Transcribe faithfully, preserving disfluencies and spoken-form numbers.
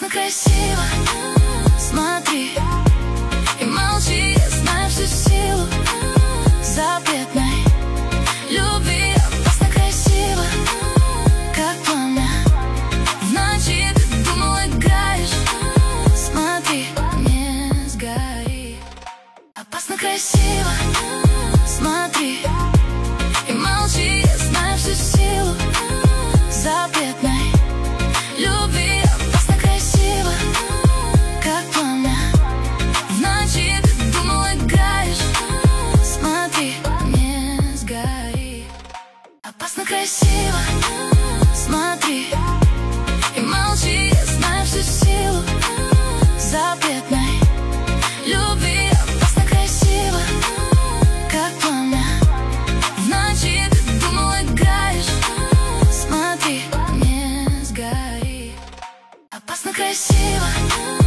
Опасно красиво, смотри и молчи, я знаю всю силу запретной любви. Опасно красиво, как пламя в ночи, ты думал, играешь. Смотри, не сгори. Опасно красиво, смотри и молчи, я знаю всю силу запретной любви. Опасно красиво, как пламя в ночи, ты думал, играешь. Смотри, не сгори. Опасно красиво, смотри и молчи, я знаю всю силу запретной любви. Опасно красиво, как пламя в ночи, ты думал, играешь. Смотри, не сгори. Опасно красиво.